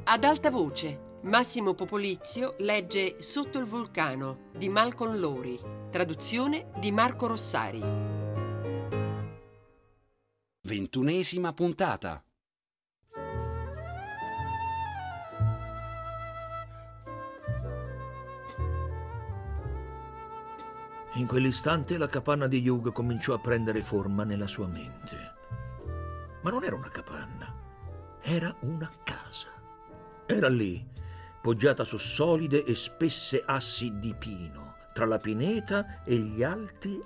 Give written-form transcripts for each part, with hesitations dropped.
Ad alta voce, Massimo Popolizio legge Sotto il vulcano di Malcolm Lowry, traduzione di Marco Rossari. 21ª puntata. In quell'istante la capanna di Hugh cominciò a prendere forma nella sua mente. Ma non era una capanna, era una casa. Era lì, poggiata su solide e spesse assi di pino, tra la pineta e gli alti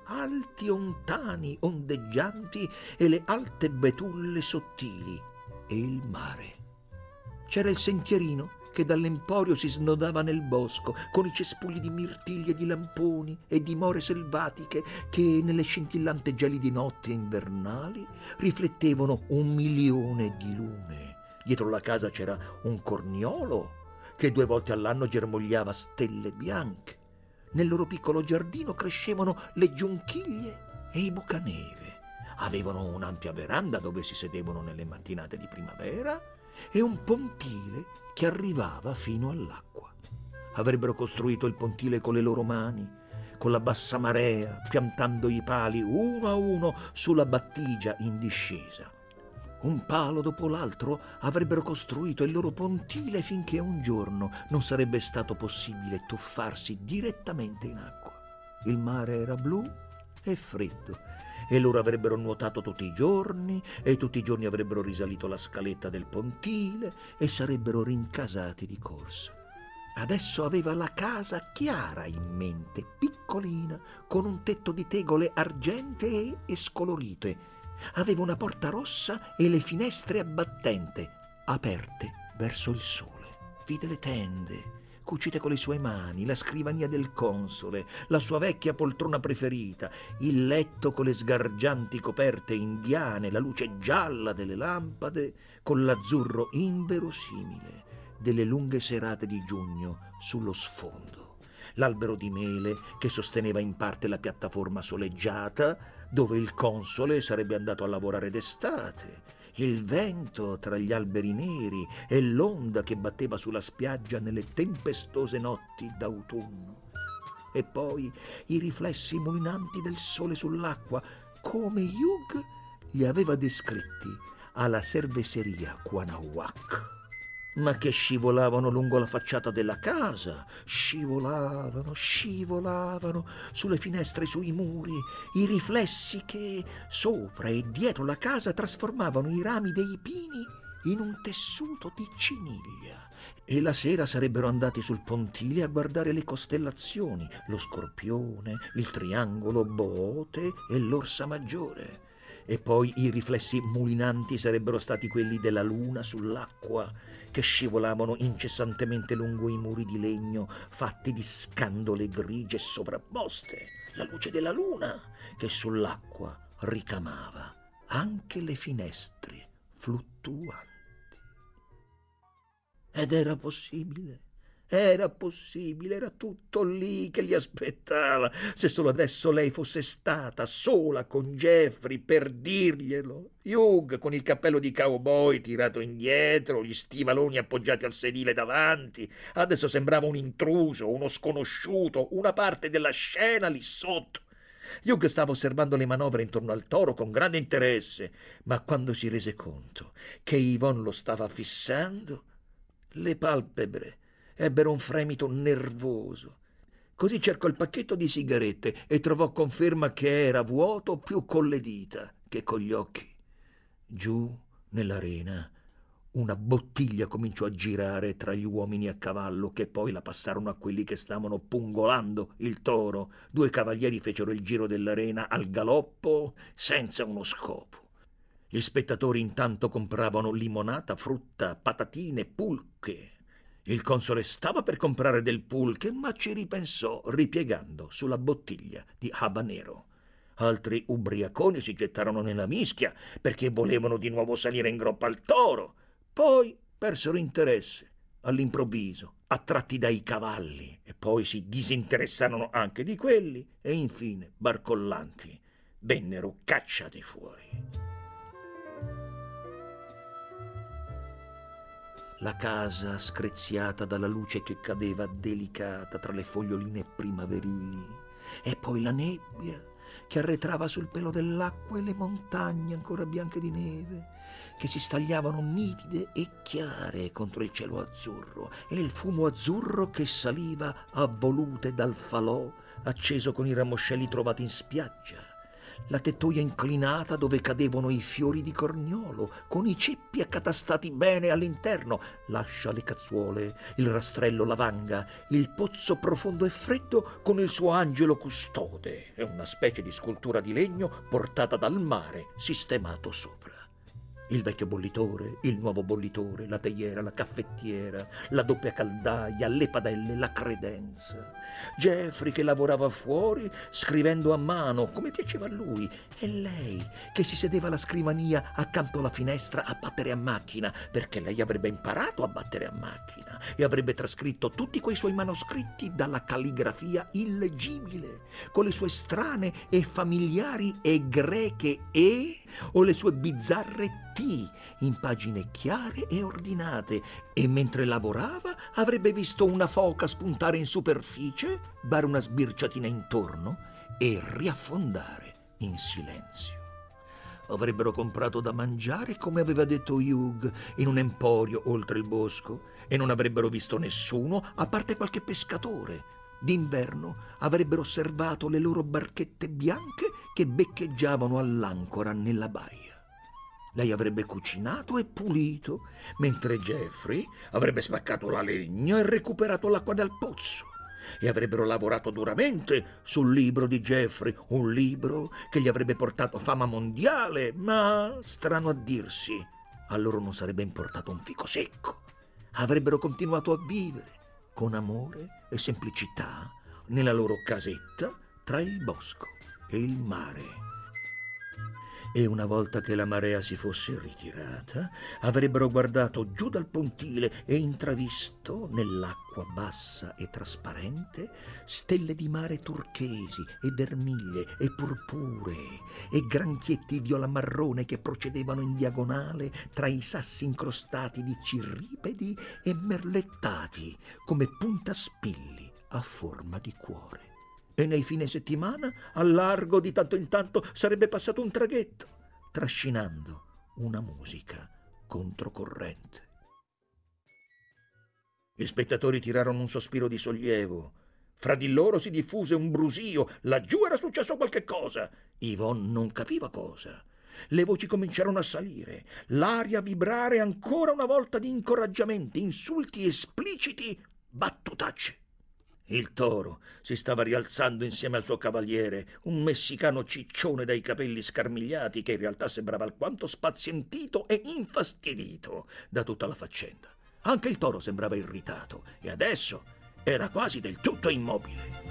ontani ondeggianti e le alte betulle sottili e il mare. C'era il sentierino che dall'emporio si snodava nel bosco, con i cespugli di mirtilli e di lamponi e di more selvatiche che, nelle scintillanti gelidi notti invernali, riflettevano 1.000.000 di lune. Dietro la casa c'era un corniolo che 2 volte all'anno germogliava stelle bianche. Nel loro piccolo giardino crescevano le giunchiglie e i bucaneve. Avevano un'ampia veranda dove si sedevano nelle mattinate di primavera e un pontile che arrivava fino all'acqua. Avrebbero costruito il pontile con le loro mani, con la bassa marea, piantando i pali uno a uno sulla battigia in discesa. Un palo dopo l'altro avrebbero costruito il loro pontile finché un giorno non sarebbe stato possibile tuffarsi direttamente in acqua. Il mare era blu e freddo e loro avrebbero nuotato tutti i giorni e tutti i giorni avrebbero risalito la scaletta del pontile e sarebbero rincasati di corsa. Adesso aveva la casa chiara in mente, piccolina, con un tetto di tegole argentee e scolorite. Aveva una porta rossa e le finestre a battente, aperte verso il sole. Vide le tende, cucite con le sue mani, la scrivania del console, la sua vecchia poltrona preferita, il letto con le sgargianti coperte indiane, la luce gialla delle lampade, con l'azzurro inverosimile delle lunghe serate di giugno sullo sfondo. L'albero di mele che sosteneva in parte la piattaforma soleggiata, dove il console sarebbe andato a lavorare d'estate, il vento tra gli alberi neri e l'onda che batteva sulla spiaggia nelle tempestose notti d'autunno. E poi i riflessi mulinanti del sole sull'acqua, come Hugh li aveva descritti alla cerveseria Quanauac, ma che scivolavano lungo la facciata della casa, scivolavano sulle finestre e sui muri, i riflessi che sopra e dietro la casa trasformavano i rami dei pini in un tessuto di ciniglia. E la sera sarebbero andati sul pontile a guardare le costellazioni, lo Scorpione, il Triangolo Boote e l'Orsa Maggiore. E poi i riflessi mulinanti sarebbero stati quelli della luna sull'acqua, che scivolavano incessantemente lungo i muri di legno fatti di scandole grigie sovrapposte. La luce della luna che sull'acqua ricamava anche le finestre fluttuanti. Ed era possibile, era tutto lì che li aspettava. Se solo adesso lei fosse stata sola con Jeffrey per dirglielo. Hugh con il cappello di cowboy tirato indietro, gli stivaloni appoggiati al sedile davanti, adesso sembrava un intruso, uno sconosciuto, una parte della scena lì sotto. Hugh stava osservando le manovre intorno al toro con grande interesse, ma quando si rese conto che Yvonne lo stava fissando, le palpebre ebbero un fremito nervoso. Così cercò il pacchetto di sigarette e trovò conferma che era vuoto più con le dita che con gli occhi. Giù nell'arena una bottiglia cominciò a girare tra gli uomini a cavallo, che poi la passarono a quelli che stavano pungolando il toro. 2 cavalieri fecero il giro dell'arena al galoppo senza uno scopo. Gli spettatori intanto compravano limonata, frutta, patatine, pulche. Il console stava per comprare del pulque, ma ci ripensò ripiegando sulla bottiglia di habanero. Altri ubriaconi si gettarono nella mischia perché volevano di nuovo salire in groppa al toro. Poi persero interesse all'improvviso, attratti dai cavalli, e poi si disinteressarono anche di quelli e infine, barcollanti, vennero cacciati fuori. La casa screziata dalla luce che cadeva delicata tra le foglioline primaverili, e poi la nebbia che arretrava sul pelo dell'acqua e le montagne ancora bianche di neve che si stagliavano nitide e chiare contro il cielo azzurro, e il fumo azzurro che saliva a volute dal falò acceso con i ramoscelli trovati in spiaggia, la tettoia inclinata dove cadevano i fiori di corniolo, con i ceppi accatastati bene all'interno, l'ascia, le cazzuole, il rastrello, la vanga, il pozzo profondo e freddo con il suo angelo custode e una specie di scultura di legno portata dal mare sistemato sopra. Il vecchio bollitore, il nuovo bollitore, la teiera, la caffettiera, la doppia caldaia, le padelle, la credenza. Jeffrey che lavorava fuori scrivendo a mano come piaceva a lui, e lei che si sedeva alla scrivania accanto alla finestra a battere a macchina, perché lei avrebbe imparato a battere a macchina e avrebbe trascritto tutti quei suoi manoscritti dalla calligrafia illeggibile, con le sue strane e familiari e greche E o le sue bizzarre T in pagine chiare e ordinate, e mentre lavorava avrebbe visto una foca spuntare in superficie, dare una sbirciatina intorno e riaffondare in silenzio. Avrebbero comprato da mangiare, come aveva detto Hugh, in un emporio oltre il bosco, e non avrebbero visto nessuno a parte qualche pescatore. D'inverno avrebbero osservato le loro barchette bianche che beccheggiavano all'ancora nella baia. Lei avrebbe cucinato e pulito, mentre Jeffrey avrebbe spaccato la legna e recuperato l'acqua dal pozzo. E avrebbero lavorato duramente sul libro di Jeffrey, un libro che gli avrebbe portato fama mondiale, ma, strano a dirsi, a loro non sarebbe importato un fico secco. Avrebbero continuato a vivere con amore e semplicità nella loro casetta tra il bosco e il mare. E una volta che la marea si fosse ritirata, avrebbero guardato giù dal pontile e intravisto, nell'acqua bassa e trasparente, stelle di mare turchesi e vermiglie e purpuree e granchietti viola-marrone che procedevano in diagonale tra i sassi incrostati di cirripedi e merlettati come puntaspilli a forma di cuore. E nei fine settimana, al largo di tanto in tanto, sarebbe passato un traghetto, trascinando una musica controcorrente. Gli spettatori tirarono un sospiro di sollievo. Fra di loro si diffuse un brusio. Laggiù era successo qualche cosa. Yvonne non capiva cosa. Le voci cominciarono a salire, l'aria a vibrare ancora una volta di incoraggiamenti, insulti espliciti, battutacce. Il toro si stava rialzando insieme al suo cavaliere, un messicano ciccione dai capelli scarmigliati che in realtà sembrava alquanto spazientito e infastidito da tutta la faccenda. Anche il toro sembrava irritato e adesso era quasi del tutto immobile.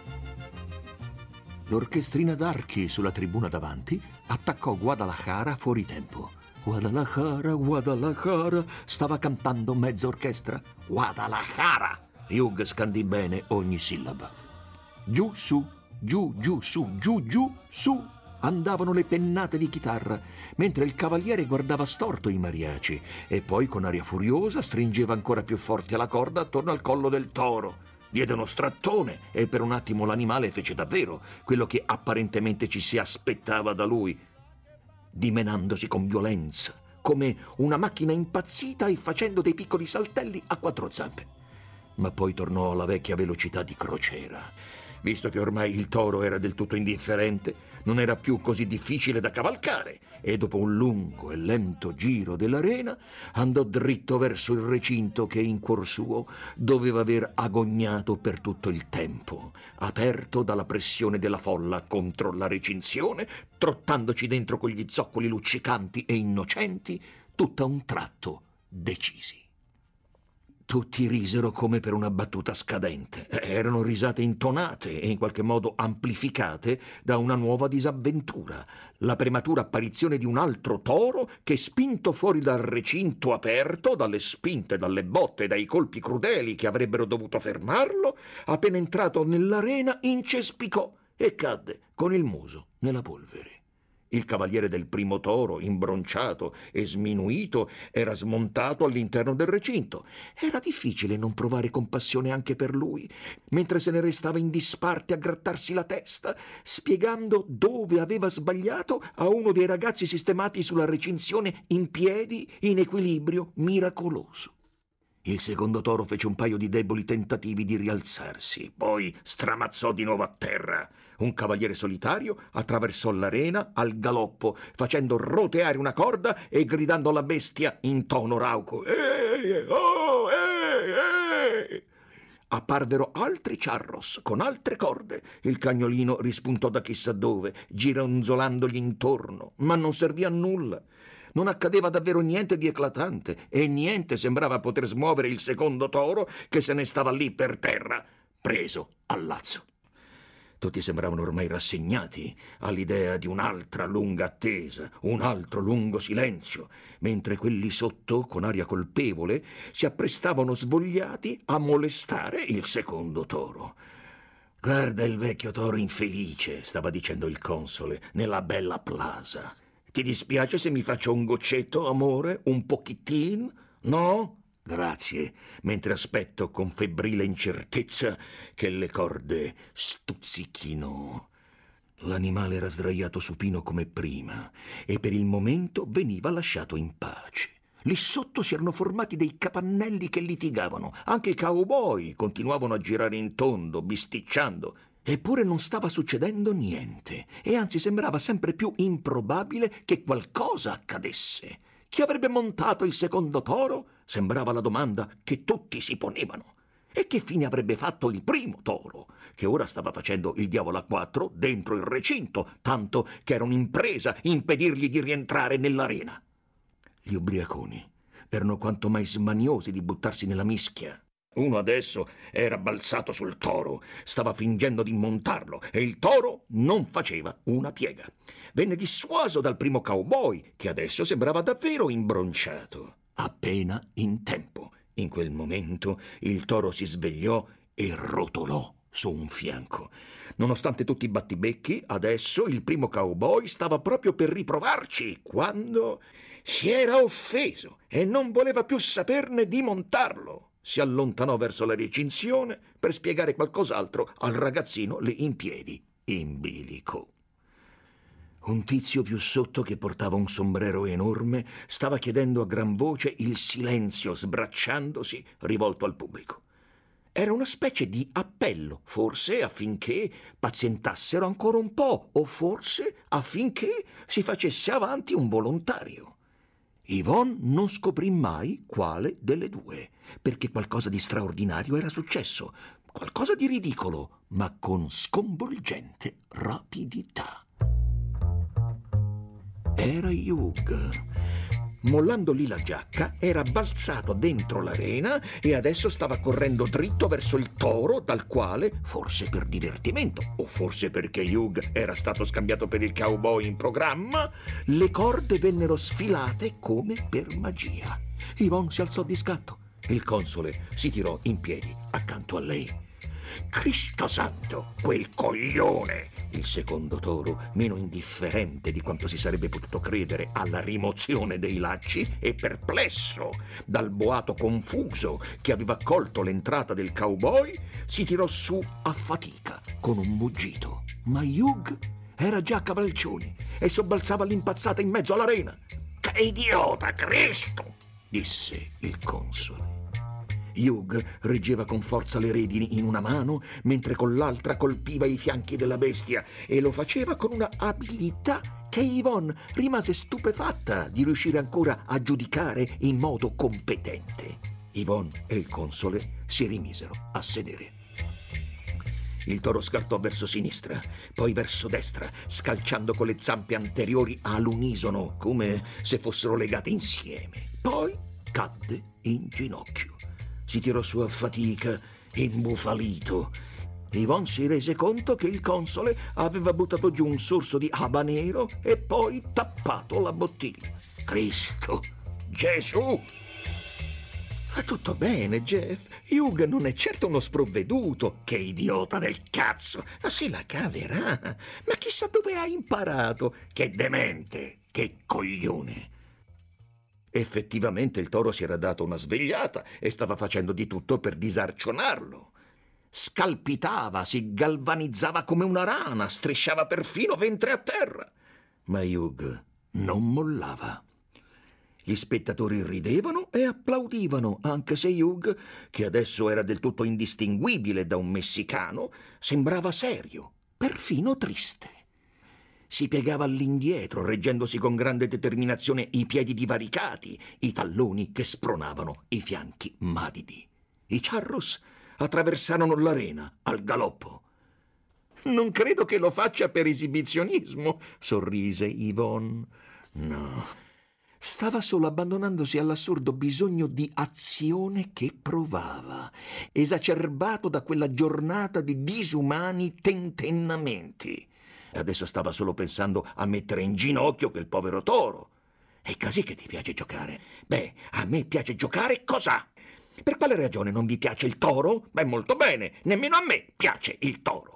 L'orchestrina d'archi sulla tribuna davanti attaccò Guadalajara fuori tempo. Guadalajara, Guadalajara, stava cantando mezza orchestra. Guadalajara! Hugh scandì bene ogni sillaba. Giù, su, giù, giù, su, giù, giù, su, andavano le pennate di chitarra, mentre il cavaliere guardava storto i mariachi e poi con aria furiosa stringeva ancora più forte la corda attorno al collo del toro. Diede uno strattone e per un attimo l'animale fece davvero quello che apparentemente ci si aspettava da lui, dimenandosi con violenza, come una macchina impazzita e facendo dei piccoli saltelli a quattro zampe. Ma poi tornò alla vecchia velocità di crociera. Visto che ormai il toro era del tutto indifferente, non era più così difficile da cavalcare e dopo un lungo e lento giro dell'arena andò dritto verso il recinto che in cuor suo doveva aver agognato per tutto il tempo, aperto dalla pressione della folla contro la recinzione, trottandoci dentro con gli zoccoli luccicanti e innocenti, tutto a un tratto decisi. Tutti risero come per una battuta scadente. Erano risate intonate e in qualche modo amplificate da una nuova disavventura, la prematura apparizione di un altro toro che, spinto fuori dal recinto aperto, dalle spinte, dalle botte, dai colpi crudeli che avrebbero dovuto fermarlo, appena entrato nell'arena incespicò e cadde con il muso nella polvere. Il cavaliere del primo toro, imbronciato e sminuito, era smontato all'interno del recinto. Era difficile non provare compassione anche per lui, mentre se ne restava in disparte a grattarsi la testa, spiegando dove aveva sbagliato a uno dei ragazzi sistemati sulla recinzione in piedi, in equilibrio miracoloso. Il secondo toro fece un paio di deboli tentativi di rialzarsi, poi stramazzò di nuovo a terra. Un cavaliere solitario attraversò l'arena al galoppo, facendo roteare una corda e gridando alla bestia in tono rauco: «Ehi, oh, ehi!» Apparvero altri charros con altre corde. Il cagnolino rispuntò da chissà dove, gironzolandogli intorno, ma non servì a nulla. Non accadeva davvero niente di eclatante e niente sembrava poter smuovere il secondo toro, che se ne stava lì per terra, preso al lazzo. Tutti sembravano ormai rassegnati all'idea di un'altra lunga attesa, un altro lungo silenzio, mentre quelli sotto, con aria colpevole, si apprestavano svogliati a molestare il secondo toro. «Guarda il vecchio toro infelice», stava dicendo il console, nella bella plaza. «Ti dispiace se mi faccio un goccetto, amore? Un pochettin? No? Grazie», mentre aspetto con febbrile incertezza che le corde stuzzichino. L'animale era sdraiato supino come prima e per il momento veniva lasciato in pace. Lì sotto si erano formati dei capannelli che litigavano. Anche i cowboy continuavano a girare in tondo, bisticciando. Eppure non stava succedendo niente e anzi sembrava sempre più improbabile che qualcosa accadesse. Chi avrebbe montato il secondo toro? Sembrava la domanda che tutti si ponevano. E che fine avrebbe fatto il primo toro, che ora stava facendo il diavolo a quattro dentro il recinto, tanto che era un'impresa impedirgli di rientrare nell'arena. Gli ubriaconi erano quanto mai smaniosi di buttarsi nella mischia. Uno adesso era balzato sul toro, stava fingendo di montarlo e il toro non faceva una piega. Venne dissuaso dal primo cowboy, che adesso sembrava davvero imbronciato. Appena in tempo. In quel momento il toro si svegliò e rotolò su un fianco. Nonostante tutti i battibecchi, adesso il primo cowboy stava proprio per riprovarci, quando si era offeso e non voleva più saperne di montarlo. Si allontanò verso la recinzione per spiegare qualcos'altro al ragazzino lì in piedi, in bilico. Un tizio più sotto, che portava un sombrero enorme, stava chiedendo a gran voce il silenzio, sbracciandosi, rivolto al pubblico. Era una specie di appello, forse affinché pazientassero ancora un po', o forse affinché si facesse avanti un volontario. Yvonne non scoprì mai quale delle due, perché qualcosa di straordinario era successo, qualcosa di ridicolo, ma con sconvolgente rapidità. Era Hugh. Mollando lì la giacca, era balzato dentro l'arena e adesso stava correndo dritto verso il toro, dal quale, forse per divertimento o forse perché Hugh era stato scambiato per il cowboy in programma, le corde vennero sfilate come per magia. Yvonne si alzò di scatto e il console si tirò in piedi accanto a lei. «Cristo santo, quel coglione!» Il secondo toro, meno indifferente di quanto si sarebbe potuto credere alla rimozione dei lacci e perplesso dal boato confuso che aveva colto l'entrata del cowboy, si tirò su a fatica con un muggito. Ma Hugh era già a cavalcioni e sobbalzava all'impazzata in mezzo all'arena. «Che idiota, Cristo!» disse il console. Hugh reggeva con forza le redini in una mano, mentre con l'altra colpiva i fianchi della bestia, e lo faceva con una abilità che Yvonne rimase stupefatta di riuscire ancora a giudicare in modo competente. Yvonne e il console si rimisero a sedere. Il toro scartò verso sinistra, poi verso destra, scalciando con le zampe anteriori all'unisono, come se fossero legate insieme. Poi cadde in ginocchio. Si tirò su a fatica, imbufalito. Yvonne si rese conto che il console aveva buttato giù un sorso di habanero e poi tappato la bottiglia. «Cristo! Gesù!» Va tutto bene, Jeff. Hugh non è certo uno sprovveduto. Che idiota del cazzo. Ma se la caverà. Ma chissà dove ha imparato. Che demente. Che coglione. Effettivamente il toro si era dato una svegliata e stava facendo di tutto per disarcionarlo. Scalpitava, si galvanizzava come una rana, strisciava perfino ventre a terra. Ma Hugh non mollava. Gli spettatori ridevano e applaudivano, anche se Hugh, che adesso era del tutto indistinguibile da un messicano, sembrava serio, perfino triste. Si piegava all'indietro, reggendosi con grande determinazione i piedi divaricati, i talloni che spronavano i fianchi madidi. I charros attraversarono l'arena al galoppo. «Non credo che lo faccia per esibizionismo», sorrise Yvonne. «No». Stava solo abbandonandosi all'assurdo bisogno di azione che provava, esacerbato da quella giornata di disumani tentennamenti. Adesso stava solo pensando a mettere in ginocchio quel povero toro. È così che ti piace giocare? Beh, a me piace giocare cos'ha? Per quale ragione non vi piace il toro? Beh, molto bene, nemmeno a me piace il toro.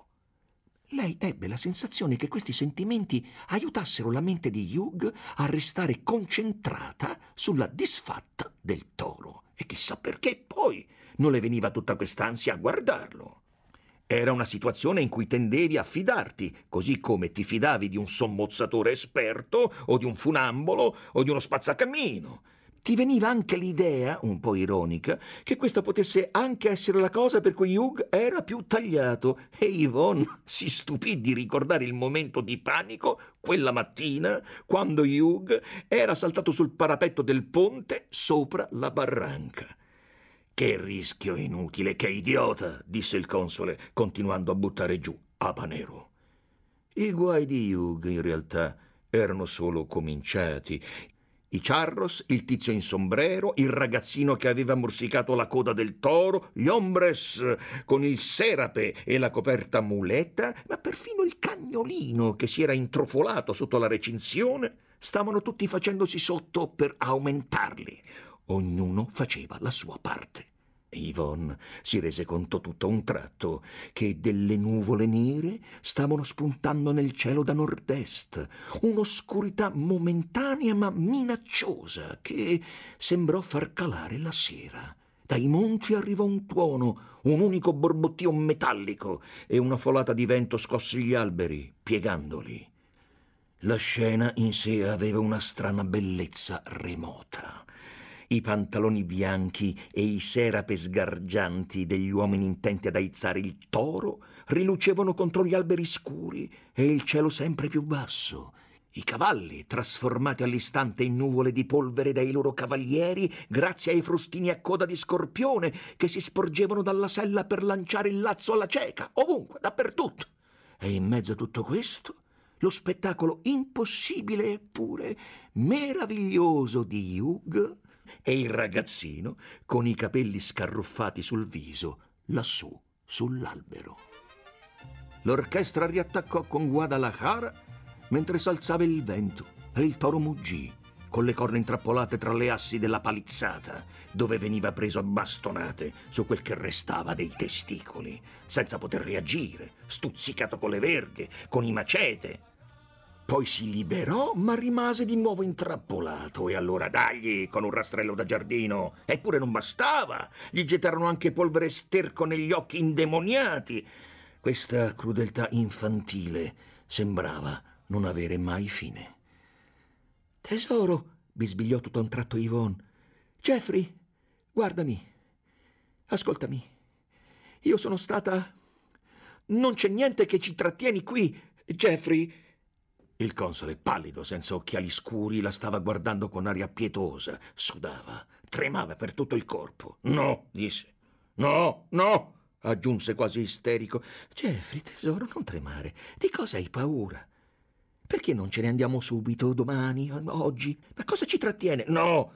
Lei ebbe la sensazione che questi sentimenti aiutassero la mente di Hugh a restare concentrata sulla disfatta del toro. E chissà perché poi non le veniva tutta quest'ansia a guardarlo. Era una situazione in cui tendevi a fidarti, così come ti fidavi di un sommozzatore esperto o di un funambolo o di uno spazzacamino. Ti veniva anche l'idea, un po' ironica, che questa potesse anche essere la cosa per cui Hugh era più tagliato, e Yvonne si stupì di ricordare il momento di panico quella mattina quando Hugh era saltato sul parapetto del ponte sopra la barranca. «Che rischio inutile, che idiota!» disse il console, continuando a buttare giù Habanero. I guai di Hugh, in realtà, erano solo cominciati. I charros, il tizio in sombrero, il ragazzino che aveva morsicato la coda del toro, gli hombres con il serape e la coperta muleta, ma perfino il cagnolino che si era introfolato sotto la recinzione, stavano tutti facendosi sotto per aumentarli. Ognuno faceva la sua parte. Yvonne si rese conto tutto a un tratto che delle nuvole nere stavano spuntando nel cielo da nord-est, un'oscurità momentanea ma minacciosa che sembrò far calare la sera. Dai monti arrivò un tuono, un unico borbottio metallico e una folata di vento scosse gli alberi, piegandoli. La scena in sé aveva una strana bellezza remota. I pantaloni bianchi e i serape sgargianti degli uomini intenti ad aizzare il toro rilucevano contro gli alberi scuri e il cielo sempre più basso. I cavalli, trasformati all'istante in nuvole di polvere dai loro cavalieri, grazie ai frustini a coda di scorpione che si sporgevano dalla sella per lanciare il lazzo alla cieca, ovunque, dappertutto. E in mezzo a tutto questo, lo spettacolo impossibile eppure meraviglioso di Hugh e il ragazzino con i capelli scarruffati sul viso lassù sull'albero. L'orchestra riattaccò con Guadalajara mentre s'alzava il vento e il toro muggì con le corna intrappolate tra le assi della palizzata, dove veniva preso a bastonate su quel che restava dei testicoli, senza poter reagire, stuzzicato con le verghe, con i macete. Poi si liberò, ma rimase di nuovo intrappolato, e allora dagli con un rastrello da giardino. Eppure non bastava, gli gettarono anche polvere e sterco negli occhi indemoniati. Questa crudeltà infantile sembrava non avere mai fine. «Tesoro», bisbigliò tutto a un tratto Yvonne. «Jeffrey, guardami, ascoltami. Io sono stata... Non c'è niente che ci trattieni qui, Jeffrey». Il console, pallido, senza occhiali scuri, la stava guardando con aria pietosa. Sudava, tremava per tutto il corpo. «No», disse. «No, no», aggiunse quasi isterico. «Jeffrey, tesoro, non tremare. Di cosa hai paura? Perché non ce ne andiamo subito, domani, oggi? Ma cosa ci trattiene?» «No».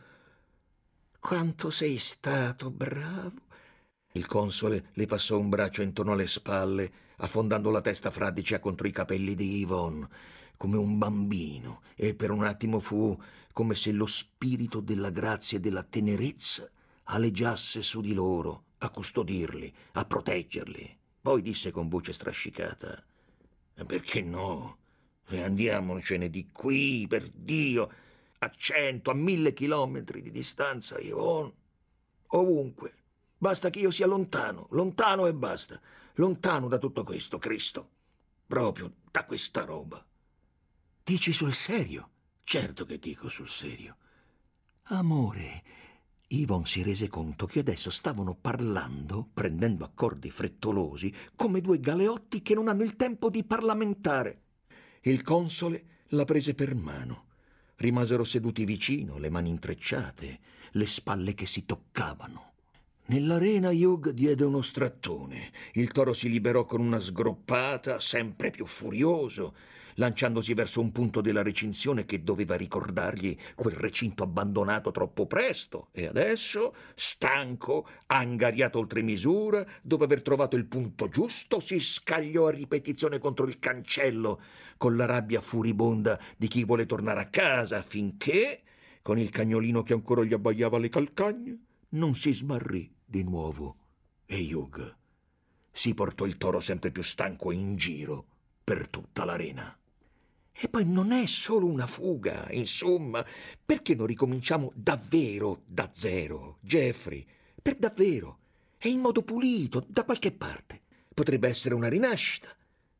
«Quanto sei stato bravo». Il console le passò un braccio intorno alle spalle, affondando la testa fradicia contro i capelli di Yvonne, come un bambino, e per un attimo fu come se lo spirito della grazia e della tenerezza aleggiasse su di loro, a custodirli, a proteggerli. Poi disse con voce strascicata: perché no? E andiamocene di qui, per Dio, a 100, a 1000 chilometri di distanza, Yvonne. Ovunque. Basta che io sia lontano, lontano e basta. Lontano da tutto questo, Cristo. Proprio da questa roba. Dici sul serio? Certo che dico sul serio. Amore, Yvonne si rese conto che adesso stavano parlando, prendendo accordi frettolosi, come due galeotti che non hanno il tempo di parlamentare. Il console la prese per mano. Rimasero seduti vicino, le mani intrecciate, le spalle che si toccavano. Nell'arena Hugh diede uno strattone. Il toro si liberò con una sgroppata, sempre più furioso, lanciandosi verso un punto della recinzione che doveva ricordargli quel recinto abbandonato troppo presto. E adesso, stanco, angariato oltre misura, dopo aver trovato il punto giusto, si scagliò a ripetizione contro il cancello, con la rabbia furibonda di chi vuole tornare a casa, finché, con il cagnolino che ancora gli abbaiava alle calcagne, non si smarrì di nuovo e Hugh si portò il toro sempre più stanco in giro per tutta l'arena. E poi non è solo una fuga, insomma, perché non ricominciamo davvero da zero, Jeffrey? Per davvero, e in modo pulito, da qualche parte. Potrebbe essere una rinascita.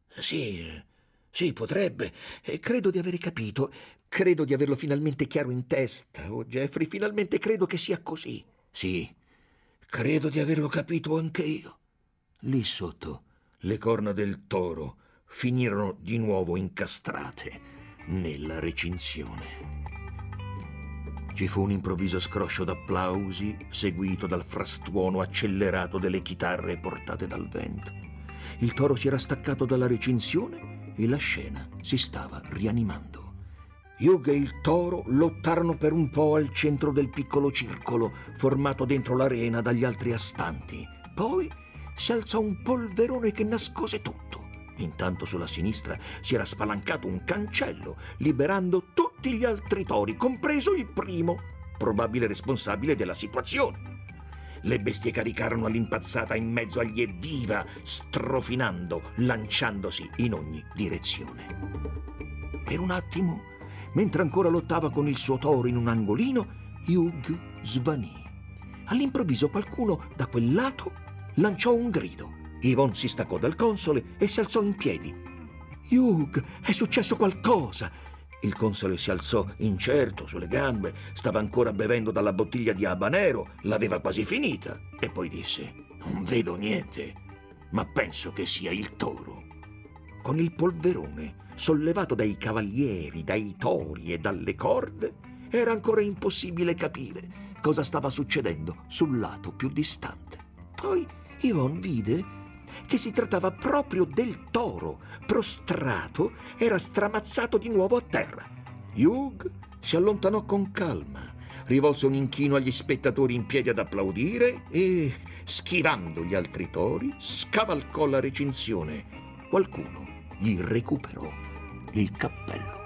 Sì, potrebbe. Credo di aver capito. Credo di averlo finalmente chiaro in testa. Oh, Jeffrey, finalmente credo che sia così. Sì, credo di averlo capito anche io. Lì sotto, le corna del toro finirono di nuovo incastrate nella recinzione. Ci fu un improvviso scroscio d'applausi, seguito dal frastuono accelerato delle chitarre portate dal vento. Il toro si era staccato dalla recinzione e la scena si stava rianimando. Hugh e il toro lottarono per un po' al centro del piccolo circolo formato dentro l'arena dagli altri astanti. Poi si alzò un polverone che nascose tutto. Intanto sulla sinistra si era spalancato un cancello, liberando tutti gli altri tori, compreso il primo, probabile responsabile della situazione. Le bestie caricarono all'impazzata in mezzo agli evviva, strofinando, lanciandosi in ogni direzione. Per un attimo, mentre ancora lottava con il suo toro in un angolino, Hugh svanì. All'improvviso qualcuno da quel lato lanciò un grido. Yvonne si staccò dal console e si alzò in piedi. «Hugh, è successo qualcosa!» Il console si alzò incerto sulle gambe, stava ancora bevendo dalla bottiglia di habanero, l'aveva quasi finita, e poi disse: «Non vedo niente, ma penso che sia il toro». Con il polverone sollevato dai cavalieri, dai tori e dalle corde, era ancora impossibile capire cosa stava succedendo sul lato più distante. Poi Yvonne vide che si trattava proprio del toro. Prostrato, era stramazzato di nuovo a terra. Hugh si allontanò con calma, rivolse un inchino agli spettatori in piedi ad applaudire e, schivando gli altri tori, scavalcò la recinzione. Qualcuno gli recuperò il cappello.